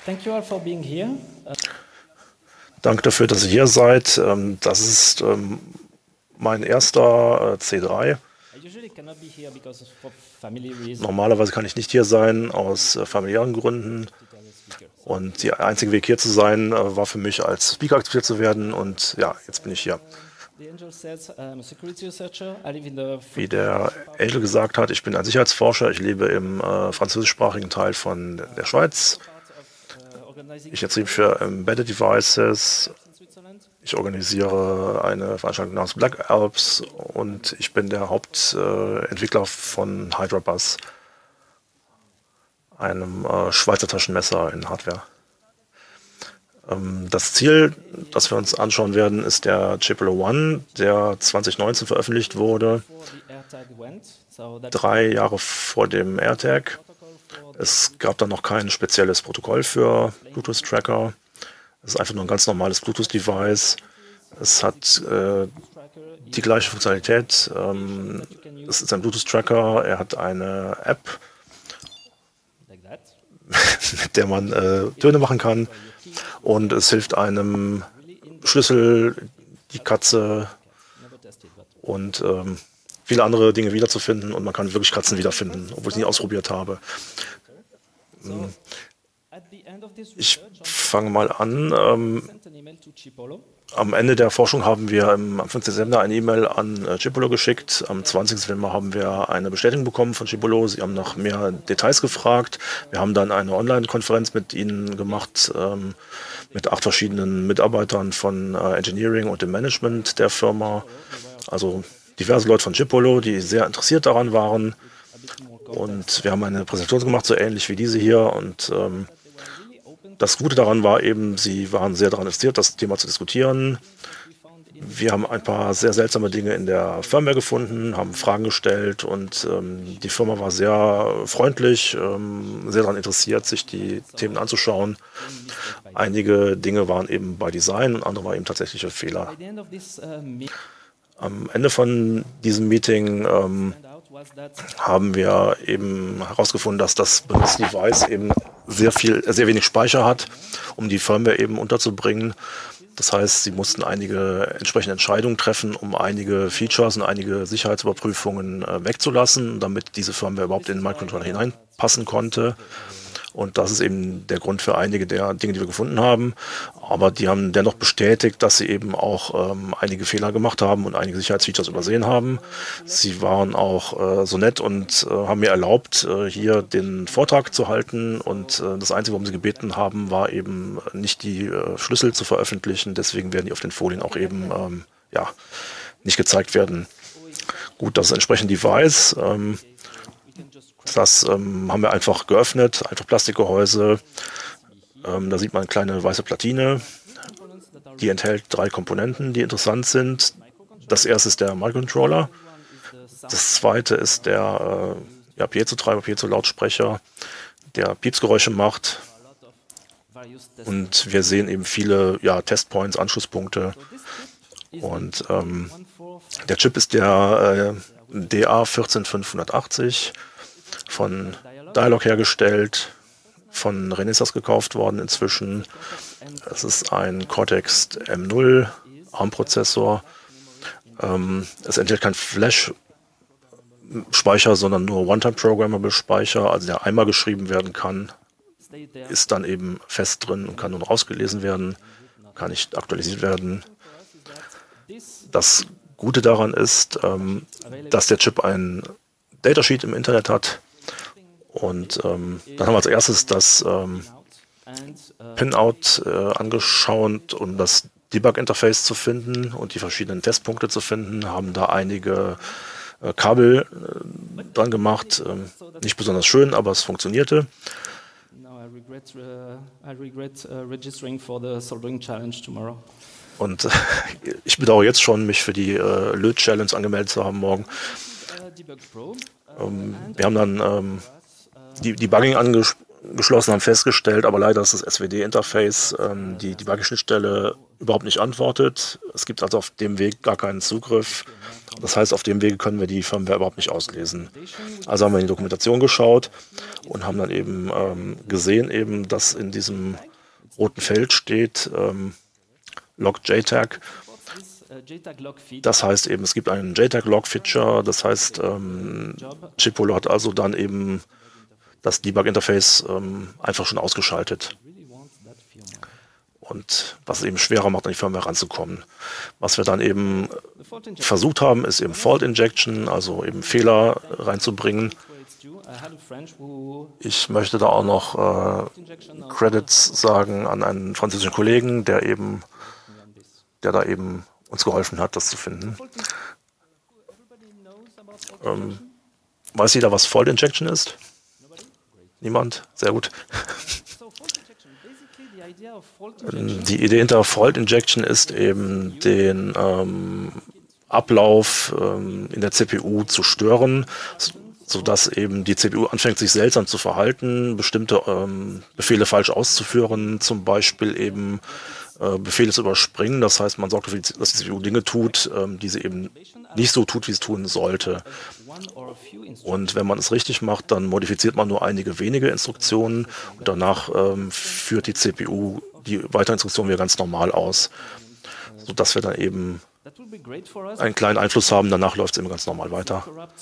Thank you all for being here. Danke dafür, dass ihr hier seid. Das ist mein erster C3. I usually cannot be here because for family reasons. Normalerweise kann ich nicht hier sein, aus familiären Gründen. Und der einzige Weg hier zu sein, war für mich als Speaker akzeptiert zu werden. Und ja, jetzt bin ich hier. The Angel says, I'm a security researcher. I live in the Wie der Angel gesagt hat, ich bin ein Sicherheitsforscher. Ich lebe im französischsprachigen Teil von der Schweiz. Ich erzähle für Embedded Devices. Ich organisiere eine Veranstaltung namens Black Alps und ich bin der Hauptentwickler von Hydrabus, einem Schweizer Taschenmesser in Hardware. Das Ziel, das wir uns anschauen werden, ist der Chipolo One, der 2019 veröffentlicht wurde, 3 Jahre vor dem AirTag. Es gab dann noch kein spezielles Protokoll für Bluetooth-Tracker. Es ist einfach nur ein ganz normales Bluetooth-Device. Es hat die gleiche Funktionalität. Es ist ein Bluetooth-Tracker. Er hat eine App, mit der man Töne machen kann. Und es hilft einem Schlüssel, die Katze und viele andere Dinge wiederzufinden. Und man kann wirklich Katzen wiederfinden, obwohl ich es nie ausprobiert habe. Ich fange mal an. Am Ende der Forschung haben wir am 15. Dezember eine E-Mail an Chipolo geschickt. Am 20. Dezember haben wir eine Bestätigung bekommen von Chipolo. Sie haben nach mehr Details gefragt. Wir haben dann eine Online-Konferenz mit ihnen gemacht, mit 8 verschiedenen Mitarbeitern von Engineering und dem Management der Firma. Also diverse Leute von Chipolo, die sehr interessiert daran waren. Und wir haben eine Präsentation gemacht, so ähnlich wie diese hier. Und das Gute daran war eben, sie waren sehr daran interessiert, das Thema zu diskutieren. Wir haben ein paar sehr seltsame Dinge in der Firmware gefunden, haben Fragen gestellt und die Firma war sehr freundlich, sehr daran interessiert, sich die Themen anzuschauen. Einige Dinge waren eben bei Design und andere waren eben tatsächliche Fehler. Am Ende von diesem Meeting haben wir eben herausgefunden, dass das benutzte Device eben sehr wenig Speicher hat, um die Firmware eben unterzubringen. Das heißt, sie mussten einige entsprechende Entscheidungen treffen, um einige Features und einige Sicherheitsüberprüfungen wegzulassen, damit diese Firmware überhaupt in den Microcontroller hineinpassen konnte. Und das ist eben der Grund für einige der Dinge, die wir gefunden haben. Aber die haben dennoch bestätigt, dass sie eben auch einige Fehler gemacht haben und einige Sicherheitsfeatures übersehen haben. Sie waren auch so nett und haben mir erlaubt, hier den Vortrag zu halten. Und das Einzige, worum sie gebeten haben, war eben nicht die Schlüssel zu veröffentlichen. Deswegen werden die auf den Folien auch eben nicht gezeigt werden. Gut, das ist entsprechend Device. Das haben wir einfach geöffnet, einfach Plastikgehäuse. Da sieht man eine kleine weiße Platine. Die enthält 3 Komponenten, die interessant sind. Das erste ist der Microcontroller. Das zweite ist der Piezo-Treiber, Piezo-Lautsprecher, der Piepsgeräusche macht. Und wir sehen eben viele Testpoints, Anschlusspunkte. Und der Chip ist der DA14580. Von Dialog hergestellt, von Renesas gekauft worden inzwischen. Es ist ein Cortex M0 ARM-Prozessor. Es enthält kein Flash-Speicher, sondern nur One-Time-Programmable-Speicher, also der einmal geschrieben werden kann, ist dann eben fest drin und kann nun ausgelesen werden, kann nicht aktualisiert werden. Das Gute daran ist, dass der Chip ein Datasheet im Internet hat. Und dann haben wir als erstes das Pinout angeschaut, um das Debug-Interface zu finden und die verschiedenen Testpunkte zu finden, haben da einige Kabel dran gemacht. Nicht besonders schön, aber es funktionierte. Und ich bedauere jetzt schon, mich für die Löt-Challenge angemeldet zu haben morgen. Wir haben dann die Debugging angeschlossen, haben festgestellt, aber leider ist das SWD-Interface, die Debugging-Schnittstelle überhaupt nicht antwortet. Es gibt also auf dem Weg gar keinen Zugriff. Das heißt, auf dem Wege können wir die Firmware überhaupt nicht auslesen. Also haben wir in die Dokumentation geschaut und haben dann eben gesehen, eben, dass in diesem roten Feld steht log JTAG. Das heißt eben, es gibt einen JTAG-Log-Feature. Das heißt, Chipolo hat also dann eben das Debug-Interface einfach schon ausgeschaltet. Und was es eben schwerer macht, an die Firmware ranzukommen. Was wir dann eben versucht haben, ist eben Fault Injection, also eben Fehler reinzubringen. Ich möchte da auch noch Credits sagen an einen französischen Kollegen, der da eben uns geholfen hat, das zu finden. Weiß jeder, was Fault Injection ist? Niemand? Sehr gut. Die Idee hinter Fault Injection ist eben, den Ablauf in der CPU zu stören, sodass eben die CPU anfängt, sich seltsam zu verhalten, bestimmte Befehle falsch auszuführen, zum Beispiel eben Befehle zu überspringen. Das heißt, man sorgt dafür, dass die CPU Dinge tut, die sie eben nicht so tut, wie es tun sollte. Und wenn man es richtig macht, dann modifiziert man nur einige wenige Instruktionen und danach führt die CPU die weiteren Instruktionen wieder ganz normal aus, sodass wir dann eben einen kleinen Einfluss haben. Danach läuft es eben ganz normal weiter.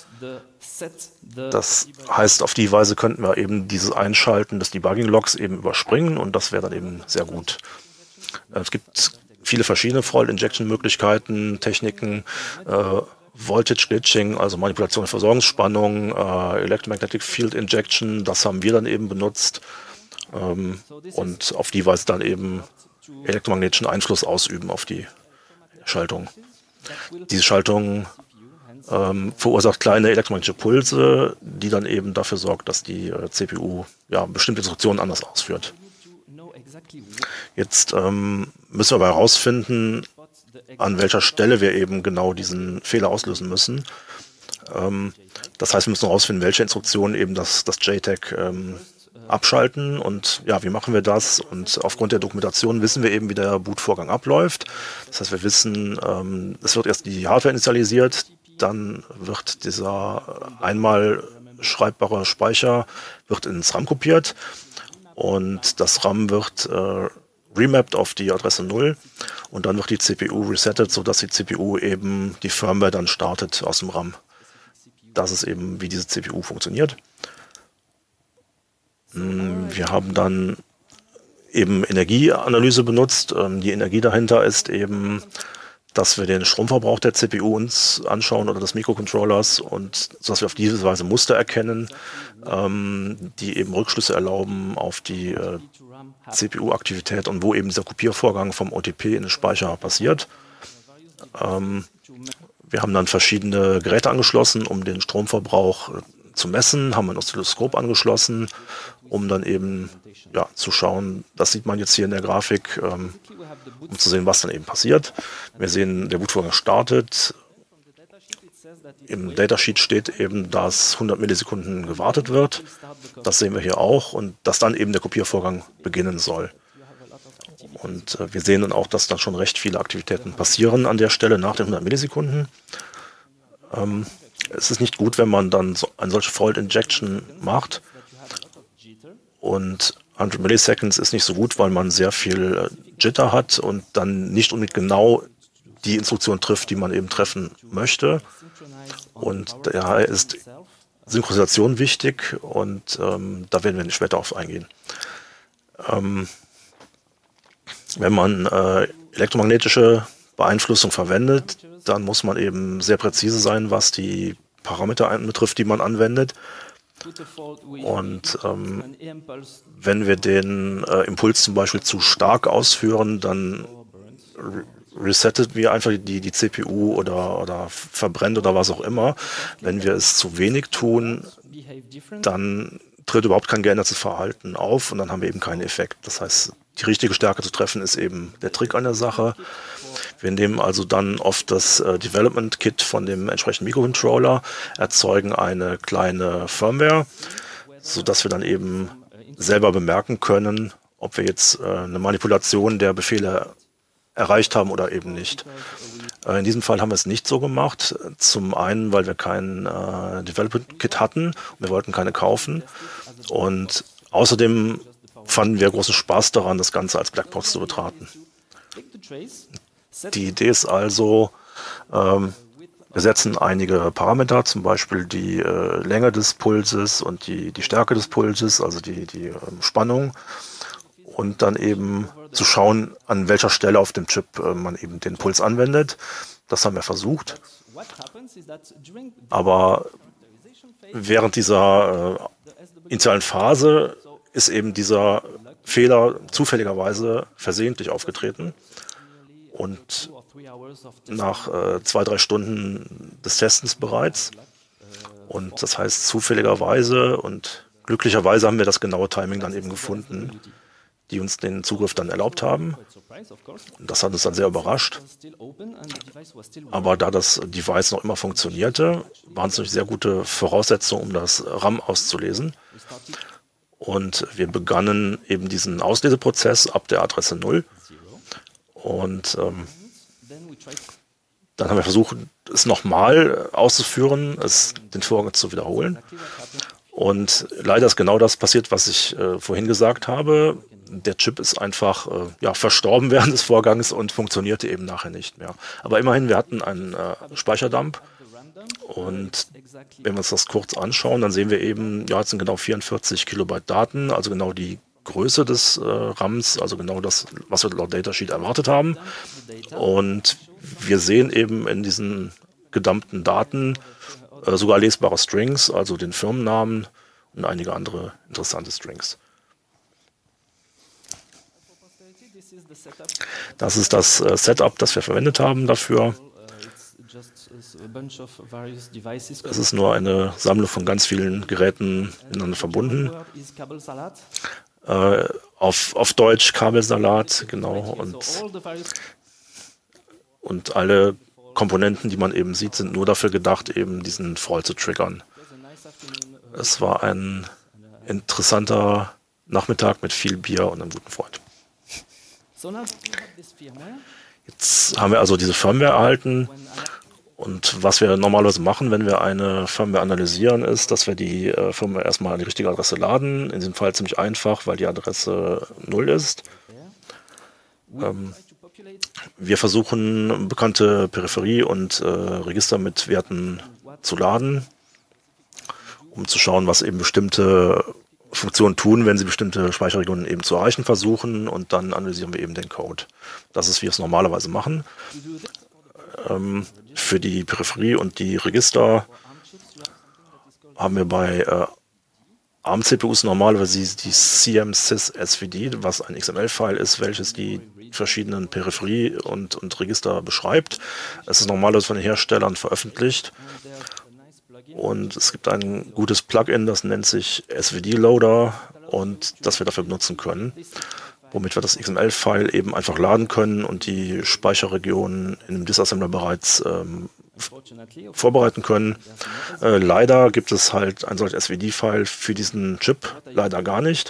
Das heißt, auf die Weise könnten wir eben dieses Einschalten des Debugging-Logs eben überspringen und das wäre dann eben sehr gut. Es gibt viele verschiedene Fault-Injection-Möglichkeiten, Techniken, Voltage Glitching, also Manipulation der Versorgungsspannung, Electromagnetic Field Injection, das haben wir dann eben benutzt und auf die Weise dann eben elektromagnetischen Einfluss ausüben auf die Schaltung. Diese Schaltung verursacht kleine elektromagnetische Pulse, die dann eben dafür sorgt, dass die CPU bestimmte Instruktionen anders ausführt. Jetzt müssen wir aber herausfinden, an welcher Stelle wir eben genau diesen Fehler auslösen müssen. Das heißt, wir müssen herausfinden, welche Instruktionen eben das JTAG abschalten und ja, wie machen wir das? Und aufgrund der Dokumentation wissen wir eben, wie der Bootvorgang abläuft. Das heißt, wir wissen, es wird erst die Hardware initialisiert, dann wird dieser einmal schreibbare Speicher wird ins RAM kopiert und das RAM wird remappt auf die Adresse 0 und dann wird die CPU resettet, sodass die CPU eben die Firmware dann startet aus dem RAM. Das ist eben, wie diese CPU funktioniert. Wir haben dann eben Energieanalyse benutzt. Die Energie dahinter ist eben, dass wir den Stromverbrauch der CPU uns anschauen oder des Mikrocontrollers und sodass wir auf diese Weise Muster erkennen, die eben Rückschlüsse erlauben auf die CPU-Aktivität und wo eben dieser Kopiervorgang vom OTP in den Speicher passiert. Wir haben dann verschiedene Geräte angeschlossen, um den Stromverbrauch zu messen, haben ein Oszilloskop angeschlossen, um dann eben zu schauen, das sieht man jetzt hier in der Grafik, um zu sehen, was dann eben passiert. Wir sehen, der Bootvorgang startet. Im Datasheet steht eben, dass 100 Millisekunden gewartet wird. Das sehen wir hier auch und dass dann eben der Kopiervorgang beginnen soll. Und wir sehen dann auch, dass dann schon recht viele Aktivitäten passieren an der Stelle nach den 100 Millisekunden. Es ist nicht gut, wenn man dann eine solche Fault Injection macht. Und 100 Milliseconds ist nicht so gut, weil man sehr viel Jitter hat und dann nicht unbedingt genau die Instruktion trifft, die man eben treffen möchte. Und daher ist Synchronisation wichtig und da werden wir später auf eingehen. Wenn man elektromagnetische Beeinflussung verwendet, dann muss man eben sehr präzise sein, was die Parameter betrifft, die man anwendet. Und wenn wir den Impuls zum Beispiel zu stark ausführen, dann resettet wir einfach die CPU oder verbrennt oder was auch immer. Wenn wir es zu wenig tun, dann tritt überhaupt kein geändertes Verhalten auf und dann haben wir eben keinen Effekt. Das heißt, die richtige Stärke zu treffen ist eben der Trick an der Sache. Wir nehmen also dann oft das Development Kit von dem entsprechenden Mikrocontroller, erzeugen eine kleine Firmware, sodass wir dann eben selber bemerken können, ob wir jetzt eine Manipulation der Befehle erreicht haben oder eben nicht. In diesem Fall haben wir es nicht so gemacht. Zum einen, weil wir kein Development Kit hatten. Wir wollten keine kaufen. Und außerdem fanden wir großen Spaß daran, das Ganze als Blackbox zu betrachten. Die Idee ist also, wir setzen einige Parameter, zum Beispiel die Länge des Pulses und die Stärke des Pulses, also die Spannung, und dann eben zu schauen, an welcher Stelle auf dem Chip man eben den Puls anwendet. Das haben wir versucht. Aber während dieser initialen Phase ist eben dieser Fehler zufälligerweise versehentlich aufgetreten. Und nach 2-3 Stunden des Testens bereits. Und das heißt, zufälligerweise und glücklicherweise haben wir das genaue Timing dann eben gefunden, die uns den Zugriff dann erlaubt haben. Und das hat uns dann sehr überrascht. Aber da das Device noch immer funktionierte, waren es natürlich sehr gute Voraussetzungen, um das RAM auszulesen. Und wir begannen eben diesen Ausleseprozess ab der Adresse 0. Und dann haben wir versucht, es nochmal auszuführen, den Vorgang zu wiederholen. Und leider ist genau das passiert, was ich vorhin gesagt habe. Der Chip ist einfach verstorben während des Vorgangs und funktionierte eben nachher nicht mehr. Aber immerhin, wir hatten einen Speicherdump. Und wenn wir uns das kurz anschauen, dann sehen wir eben, ja, jetzt sind genau 44 Kilobyte Daten, also genau die Größe des RAMs, also genau das, was wir laut Datasheet erwartet haben. Und wir sehen eben in diesen gedumpten Daten sogar lesbare Strings, also den Firmennamen und einige andere interessante Strings. Das ist das Setup, das wir verwendet haben dafür. Es ist nur eine Sammlung von ganz vielen Geräten miteinander verbunden. Auf Deutsch Kabelsalat, genau. Und alle Komponenten, die man eben sieht, sind nur dafür gedacht, eben diesen Fall zu triggern. Es war ein interessanter Nachmittag mit viel Bier und einem guten Freund. Jetzt haben wir also diese Firmware erhalten. Und was wir normalerweise machen, wenn wir eine Firmware analysieren, ist, dass wir die Firmware erstmal an die richtige Adresse laden. In diesem Fall ziemlich einfach, weil die Adresse 0 ist. Wir versuchen, bekannte Peripherie und Register mit Werten zu laden, um zu schauen, was eben bestimmte Funktionen tun, wenn sie bestimmte Speicherregionen eben zu erreichen versuchen. Und dann analysieren wir eben den Code. Das ist, wie wir es normalerweise machen. Für die Peripherie und die Register haben wir bei ARM-CPUs normalerweise die CM-sys-svd, was ein XML-File ist, welches die verschiedenen Peripherie und Register beschreibt. Es ist normalerweise von den Herstellern veröffentlicht. Und es gibt ein gutes Plugin, das nennt sich SVD-Loader und das wir dafür benutzen können, womit wir das XML-File eben einfach laden können und die Speicherregionen in dem Disassembler bereits vorbereiten können. Leider gibt es halt ein solches SVD-File für diesen Chip, leider gar nicht.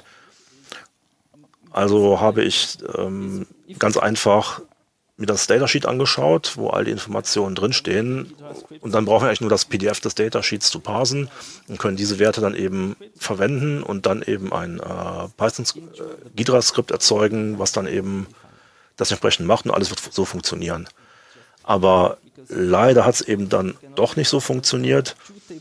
Also habe ich ganz einfach mir das Datasheet angeschaut, wo all die Informationen drinstehen. Und dann brauchen wir eigentlich nur das PDF des Datasheets zu parsen und können diese Werte dann eben verwenden und dann eben ein Python-Ghidra-Skript erzeugen, was dann eben das entsprechend macht und alles wird so funktionieren. Aber leider hat es eben dann doch nicht so funktioniert.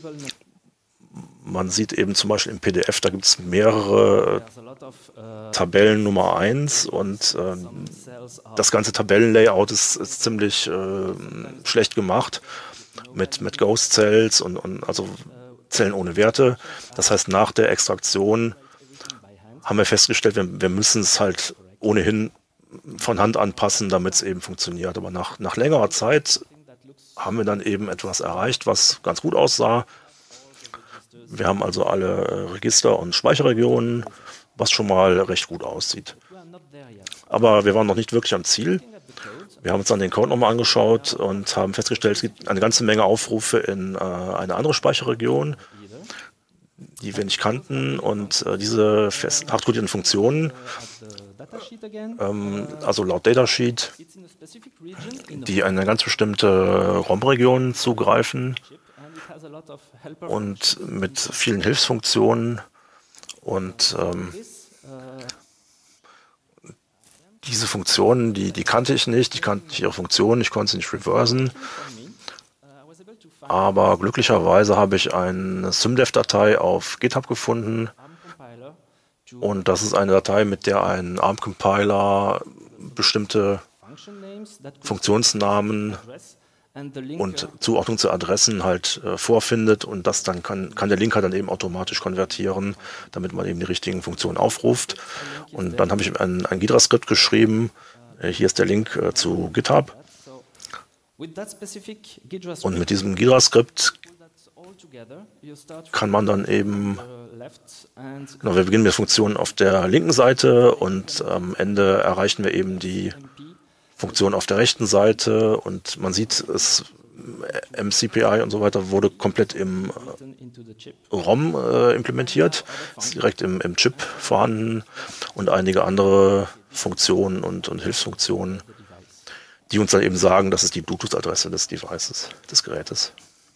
Man sieht eben zum Beispiel im PDF, da gibt es mehrere Tabellen Nummer 1 und das ganze Tabellenlayout ist ziemlich schlecht gemacht mit Ghost Cells und also Zellen ohne Werte. Das heißt, nach der Extraktion haben wir festgestellt, wir müssen es halt ohnehin von Hand anpassen, damit es eben funktioniert. Aber nach längerer Zeit haben wir dann eben etwas erreicht, was ganz gut aussah. Wir haben also alle Register und Speicherregionen, was schon mal recht gut aussieht. Aber wir waren noch nicht wirklich am Ziel. Wir haben uns dann den Code nochmal angeschaut und haben festgestellt, es gibt eine ganze Menge Aufrufe in eine andere Speicherregion, die wir nicht kannten. Und diese hart kodierten Funktionen also laut Datasheet, die eine ganz bestimmte ROM-Region zugreifen und mit vielen Hilfsfunktionen. Und diese Funktionen, die kannte ich nicht, ich kannte nicht ihre Funktionen, ich konnte sie nicht reversen. Aber glücklicherweise habe ich eine Symdev-Datei auf GitHub gefunden. Und das ist eine Datei, mit der ein ARM-Compiler bestimmte Funktionsnamen und Zuordnung zu Adressen halt vorfindet. Und das dann kann der Linker dann eben automatisch konvertieren, damit man eben die richtigen Funktionen aufruft. Und dann habe ich ein Ghidra-Skript geschrieben. Hier ist der Link zu GitHub. Und mit diesem Ghidra-Skript kann man dann eben, genau, wir beginnen mit Funktionen auf der linken Seite und am Ende erreichen wir eben die Funktion auf der rechten Seite und man sieht, es MCPI und so weiter wurde komplett im ROM implementiert, ist direkt im Chip vorhanden und einige andere Funktionen und Hilfsfunktionen, die uns dann eben sagen, das ist die Bluetooth-Adresse des Devices, des Gerätes.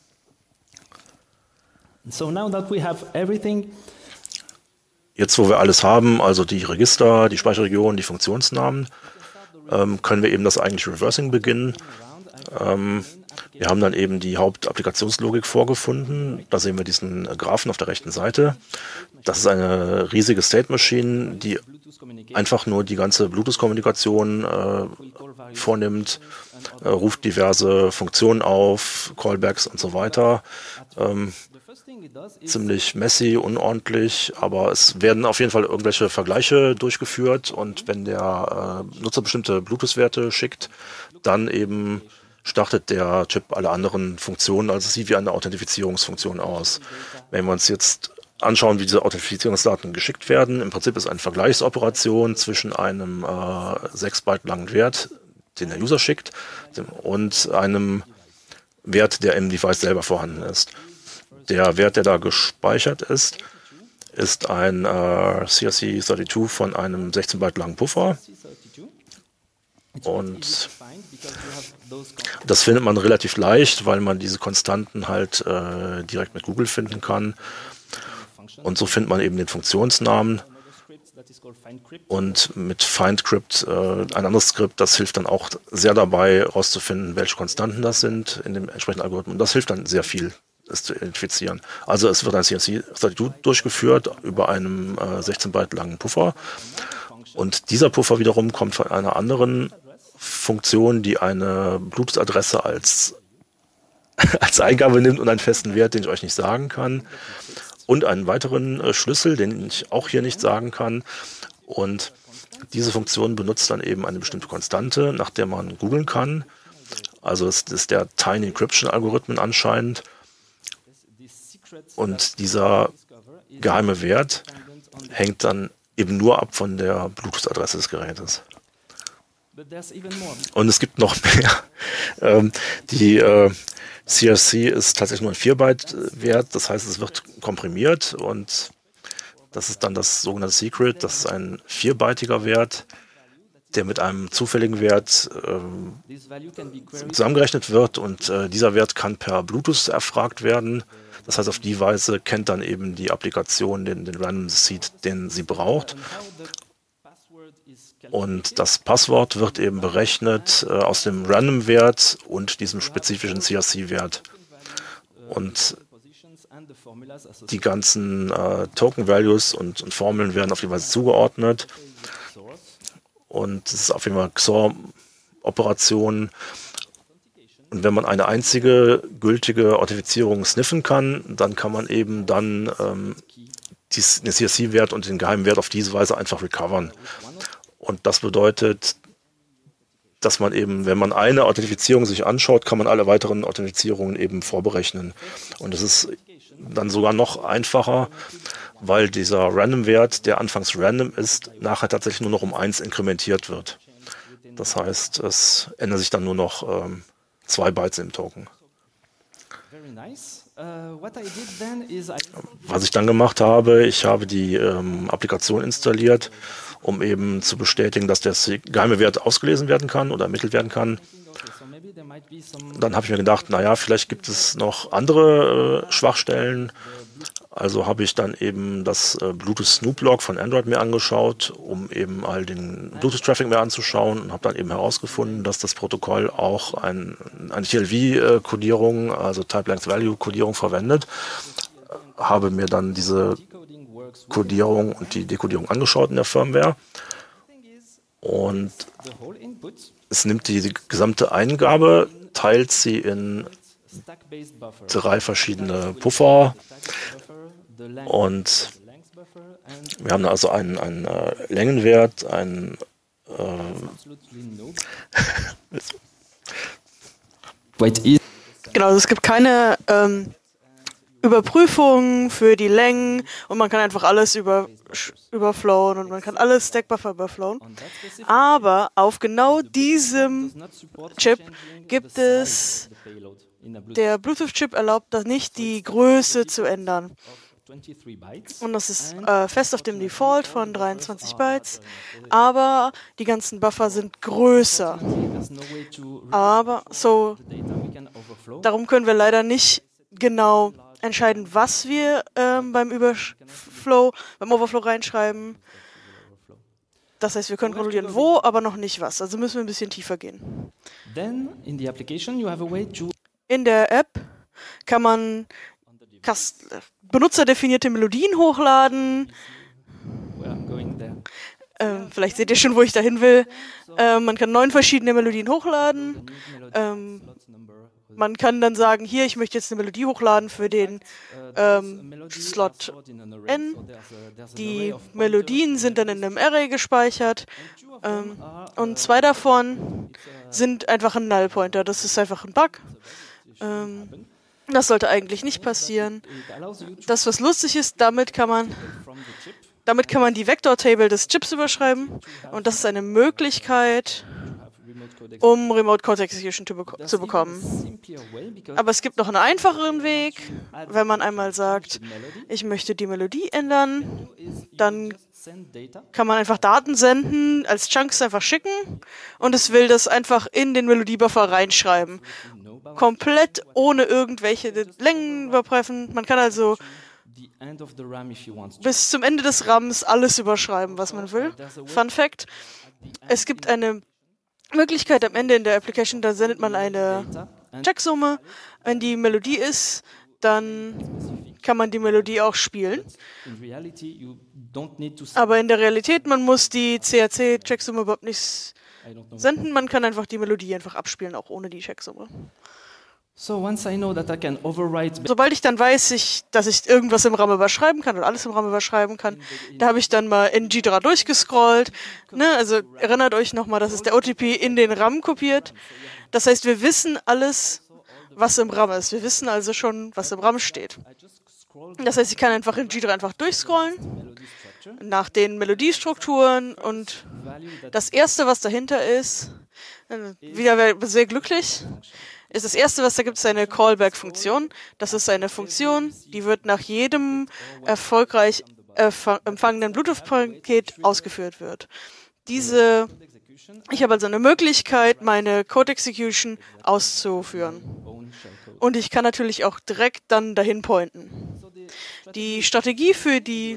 So now that we have everything, jetzt, wo wir alles haben, also die Register, die Speicherregionen, die Funktionsnamen, können wir eben das eigentliche Reversing beginnen. Wir haben dann eben die Hauptapplikationslogik vorgefunden. Da sehen wir diesen Graphen auf der rechten Seite. Das ist eine riesige State Machine, die einfach nur die ganze Bluetooth-Kommunikation vornimmt, ruft diverse Funktionen auf, Callbacks und so weiter. Ziemlich messy, unordentlich, aber es werden auf jeden Fall irgendwelche Vergleiche durchgeführt und wenn der Nutzer bestimmte Bluetooth-Werte schickt, dann eben startet der Chip alle anderen Funktionen, also es sieht wie eine Authentifizierungsfunktion aus. Wenn wir uns jetzt anschauen, wie diese Authentifizierungsdaten geschickt werden, im Prinzip ist eine Vergleichsoperation zwischen einem 6 Byte langen Wert, den der User schickt, und einem Wert, der im Device selber vorhanden ist. Der Wert, der da gespeichert ist, ist ein CRC32 von einem 16 Byte langen Puffer. Und das findet man relativ leicht, weil man diese Konstanten halt direkt mit Google finden kann. Und so findet man eben den Funktionsnamen. Und mit FindCrypt, ein anderes Skript, das hilft dann auch sehr dabei, herauszufinden, welche Konstanten das sind in dem entsprechenden Algorithmus. Und das hilft dann sehr viel, es zu identifizieren. Also es wird ein CRC32 durchgeführt über einem 16 Byte langen Puffer. Und dieser Puffer wiederum kommt von einer anderen Funktion, die eine Bluetooth-Adresse als Eingabe nimmt und einen festen Wert, den ich euch nicht sagen kann. Und einen weiteren Schlüssel, den ich auch hier nicht sagen kann. Und diese Funktion benutzt dann eben eine bestimmte Konstante, nach der man googeln kann. Also es ist der Tiny Encryption Algorithmen anscheinend. Und dieser geheime Wert hängt dann eben nur ab von der Bluetooth-Adresse des Gerätes. Und es gibt noch mehr. Die CRC ist tatsächlich nur ein 4-Byte-Wert, das heißt, es wird komprimiert und das ist dann das sogenannte Secret, das ist ein 4-bytiger Wert, der mit einem zufälligen Wert zusammengerechnet wird und dieser Wert kann per Bluetooth erfragt werden. Das heißt, auf die Weise kennt dann eben die Applikation den Random Seed, den sie braucht. Und das Passwort wird eben berechnet aus dem Random-Wert und diesem spezifischen CRC-Wert. Und die ganzen Token-Values und Formeln werden auf die Weise zugeordnet. Und es ist auf jeden Fall XOR-Operation. Und wenn man eine einzige gültige Authentifizierung sniffen kann, dann kann man eben dann den CRC-Wert und den geheimen Wert auf diese Weise einfach recovern. Und das bedeutet, dass man eben, wenn man eine Authentifizierung sich anschaut, kann man alle weiteren Authentifizierungen eben vorberechnen. Und es ist dann sogar noch einfacher, weil dieser Random-Wert, der anfangs random ist, nachher tatsächlich nur noch um 1 inkrementiert wird. Das heißt, es ändern sich dann nur noch 2 Bytes im Token. Was ich dann gemacht habe, ich habe die Applikation installiert, um eben zu bestätigen, dass der geheime Wert ausgelesen werden kann oder ermittelt werden kann. Dann habe ich mir gedacht, naja, vielleicht gibt es noch andere Schwachstellen. Also habe ich dann eben das Bluetooth Snoop Log von Android mir angeschaut, um eben all den Bluetooth-Traffic mir anzuschauen und habe dann eben herausgefunden, dass das Protokoll auch eine TLV-Kodierung, also Type-Length-Value-Kodierung verwendet. Habe mir dann diese Kodierung und die Dekodierung angeschaut in der Firmware und es nimmt die gesamte Eingabe, teilt sie in 3 verschiedene Puffer und wir haben also einen Längenwert, einen Genau, also es gibt keine Überprüfung für die Längen und man kann einfach alles überflowen und man kann alles Stackbuffer überflowen. Aber auf genau diesem Chip gibt es, der Bluetooth-Chip erlaubt das nicht, die Größe zu ändern. Und das ist fest auf dem Default von 23 Bytes, aber die ganzen Buffer sind größer. Aber darum können wir leider nicht genau entscheiden, was wir beim Overflow reinschreiben. Das heißt, wir können kontrollieren, wo, aber noch nicht was. Also müssen wir ein bisschen tiefer gehen. In der App kann man benutzerdefinierte Melodien hochladen. Vielleicht seht ihr schon, wo ich dahin will. Man kann 9 verschiedene Melodien hochladen. Man kann dann sagen, hier, ich möchte jetzt eine Melodie hochladen für den Slot N. Die Melodien sind dann in einem Array gespeichert. Und 2 davon sind einfach ein Null-Pointer. Das ist einfach ein Bug. Das sollte eigentlich nicht passieren. Das, was lustig ist, damit kann man die Vector-Table des Chips überschreiben. Und das ist eine Möglichkeit, um Remote Code Execution zu bekommen. Aber es gibt noch einen einfacheren Weg. Wenn man einmal sagt, ich möchte die Melodie ändern, dann kann man einfach Daten senden, als Chunks einfach schicken und es will das einfach in den Melodiebuffer reinschreiben. Komplett ohne irgendwelche Längen überprüfen. Man kann also bis zum Ende des RAMs alles überschreiben, was man will. Fun Fact: Es gibt eine Möglichkeit am Ende in der Application, da sendet man eine Checksumme. Wenn die Melodie ist, dann kann man die Melodie auch spielen. Aber in der Realität, man muss die CRC-Checksumme überhaupt nicht senden. Man kann einfach die Melodie einfach abspielen, auch ohne die Checksumme. Sobald ich dann weiß, dass ich irgendwas im RAM überschreiben kann oder alles im RAM überschreiben kann, da habe ich dann mal in Ghidra durchgescrollt. Ne? Also erinnert euch nochmal, dass es der OTP in den RAM kopiert. Das heißt, wir wissen alles, was im RAM ist. Wir wissen also schon, was im RAM steht. Das heißt, ich kann einfach in Ghidra einfach durchscrollen nach den Melodiestrukturen und das Erste, was dahinter ist, wieder sehr glücklich, ist das Erste, was da gibt, ist eine Callback-Funktion. Das ist eine Funktion, die wird nach jedem erfolgreich empfangenen Bluetooth-Paket ausgeführt wird. Ich habe also eine Möglichkeit, meine Code-Execution auszuführen. Und ich kann natürlich auch direkt dann dahin pointen. Die Strategie für die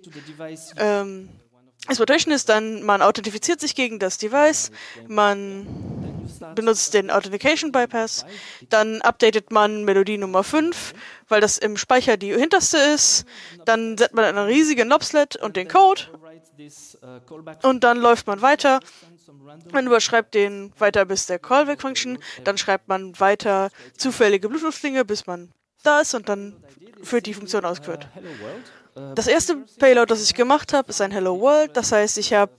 Exploitation ist dann, man authentifiziert sich gegen das Device, man benutzt den Authentication Bypass, dann updatet man Melodie Nummer 5, weil das im Speicher die hinterste ist, dann setzt man eine riesige Nopslet und den Code und dann läuft man weiter. Man überschreibt den weiter bis der Callback-Function, dann schreibt man weiter zufällige Bluetooth-Dinge, bis man da ist und dann wird die Funktion ausgeführt. Das erste Payload, das ich gemacht habe, ist ein Hello World. Das heißt, ich habe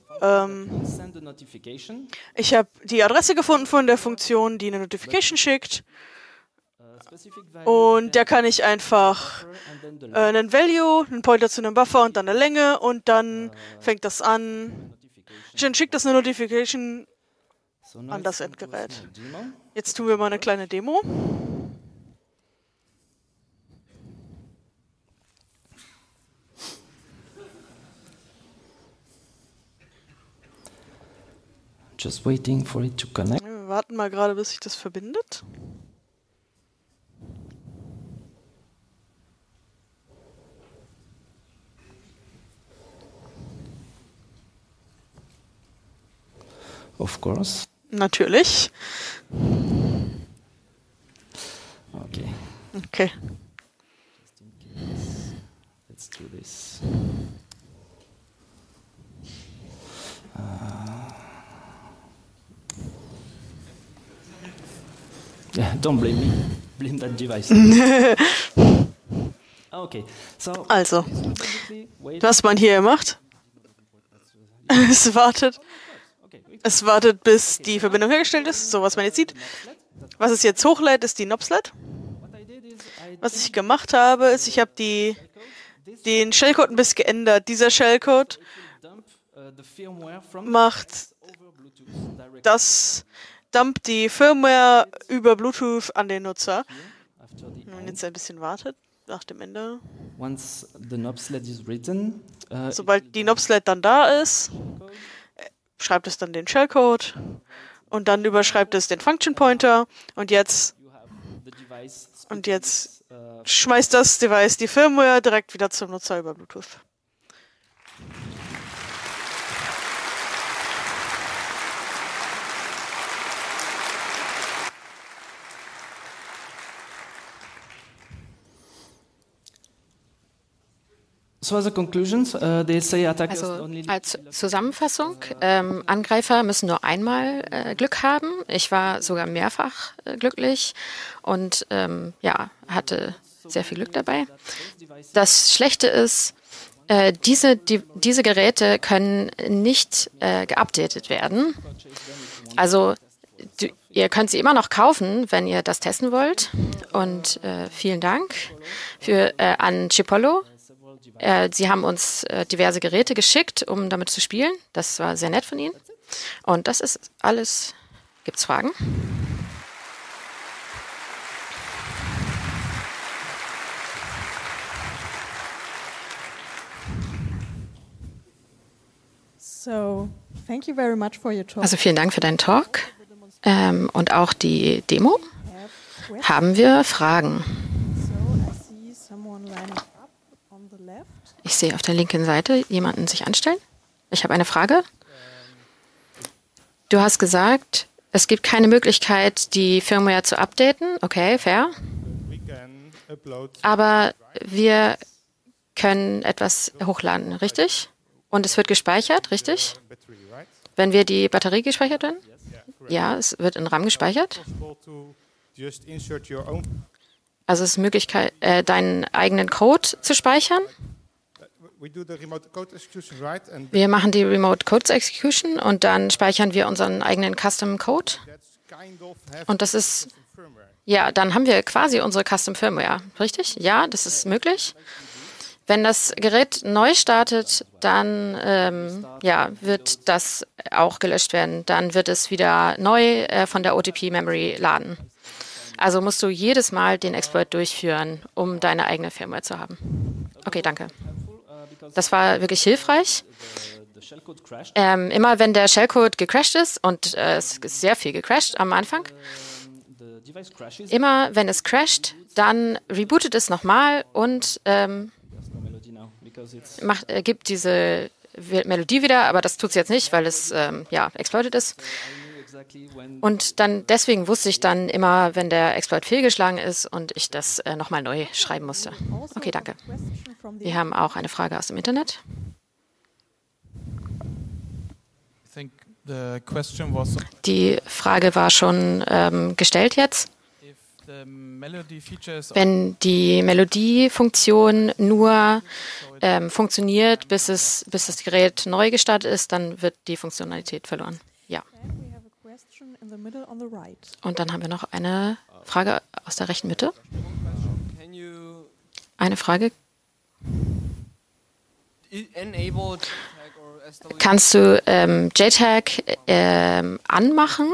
die Adresse gefunden von der Funktion, die eine Notification schickt. Und da kann ich einfach einen Value, einen Pointer zu einem Buffer und dann eine Länge und dann fängt das an. Dann schickt das eine Notification an das Endgerät. Jetzt tun wir mal eine kleine Demo. Just waiting for it to connect. Wir warten mal gerade, bis sich das verbindet. Of course. Natürlich. Okay. Okay. Just in case. Let's do this. Yeah, don't blame me. Blame that device. Okay. So. Also, was man hier macht, es wartet, bis die Verbindung hergestellt ist. So, was man jetzt sieht. Was es jetzt hochlädt, ist die Nopslet. Was ich gemacht habe, ist, ich habe den Shellcode ein bisschen geändert. Dieser Shellcode dumpt die Firmware über Bluetooth an den Nutzer. Wenn man jetzt ein bisschen wartet, nach dem Ende. Sobald die Nopslet dann da ist, schreibt es dann den Shellcode und dann überschreibt es den Function Pointer und jetzt schmeißt das Device die Firmware direkt wieder zum Nutzer über Bluetooth. Also als Zusammenfassung, Angreifer müssen nur einmal Glück haben. Ich war sogar mehrfach glücklich und hatte sehr viel Glück dabei. Das Schlechte ist, diese Geräte können nicht geupdatet werden. Also ihr könnt sie immer noch kaufen, wenn ihr das testen wollt. Und vielen Dank an Chipolo. Sie haben uns diverse Geräte geschickt, um damit zu spielen. Das war sehr nett von Ihnen. Und das ist alles. Gibt's Fragen? Also vielen Dank für deinen Talk und auch die Demo. Haben wir Fragen? Ich sehe auf der linken Seite jemanden sich anstellen. Ich habe eine Frage. Du hast gesagt, es gibt keine Möglichkeit, die Firmware zu updaten. Okay, fair. Aber wir können etwas hochladen, richtig? Und es wird gespeichert, richtig? Wenn wir die Batterie gespeichert werden? Ja, es wird in RAM gespeichert. Also es ist Möglichkeit, deinen eigenen Code zu speichern. Wir machen die Remote Code Execution und dann speichern wir unseren eigenen Custom Code. Und das ist, ja, dann haben wir quasi unsere Custom Firmware, richtig? Ja, das ist möglich. Wenn das Gerät neu startet, dann wird das auch gelöscht werden. Dann wird es wieder neu von der OTP-Memory laden. Also musst du jedes Mal den Exploit durchführen, um deine eigene Firmware zu haben. Okay, danke. Das war wirklich hilfreich. Immer wenn der Shellcode gecrashed ist, und es ist sehr viel gecrashed am Anfang, immer wenn es crasht, dann rebootet es nochmal und gibt diese Melodie wieder, aber das tut es jetzt nicht, weil es exploited ist. Und dann deswegen wusste ich dann immer, wenn der Exploit fehlgeschlagen ist und ich das nochmal neu schreiben musste. Okay, danke. Wir haben auch eine Frage aus dem Internet. Die Frage war schon gestellt jetzt. Wenn die Melodiefunktion nur funktioniert, bis das Gerät neu gestartet ist, dann wird die Funktionalität verloren. Ja. Und dann haben wir noch eine Frage aus der rechten Mitte. Eine Frage. Kannst du JTAG anmachen?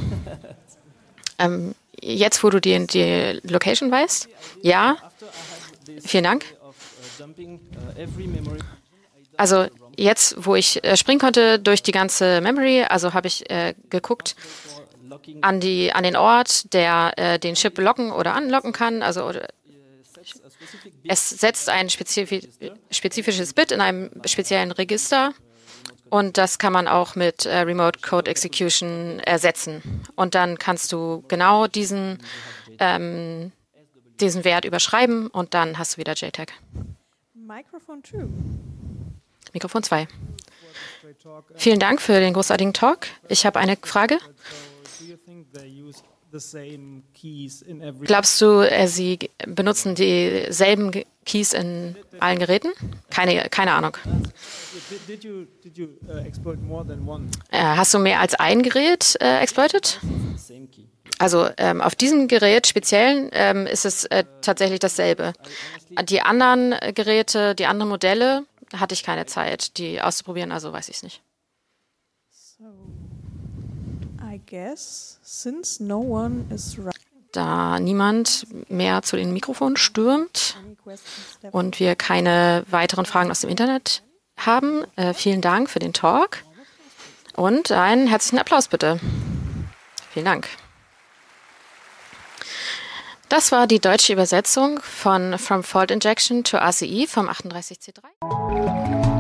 Jetzt, wo du die Location weißt? Ja. Vielen Dank. Also jetzt, wo ich springen konnte durch die ganze Memory, also habe ich geguckt an den Ort, der den Chip locken oder unlocken kann. Also es setzt ein spezifisches Bit in einem speziellen Register und das kann man auch mit Remote Code Execution ersetzen. Und dann kannst du genau diesen Wert überschreiben und dann hast du wieder JTAG. Mikrofon 2. Vielen Dank für den großartigen Talk. Ich habe eine Frage. Glaubst du, sie benutzen dieselben Keys in allen Geräten? Keine Ahnung. Hast du mehr als ein Gerät exploitet? Also auf diesem Gerät speziell ist es tatsächlich dasselbe. Die anderen Geräte, die anderen Modelle, hatte ich keine Zeit, die auszuprobieren, also weiß ich es nicht. Da niemand mehr zu den Mikrofonen stürmt und wir keine weiteren Fragen aus dem Internet haben, vielen Dank für den Talk und einen herzlichen Applaus bitte. Vielen Dank. Das war die deutsche Übersetzung von From Fault Injection to ACI vom 38C3.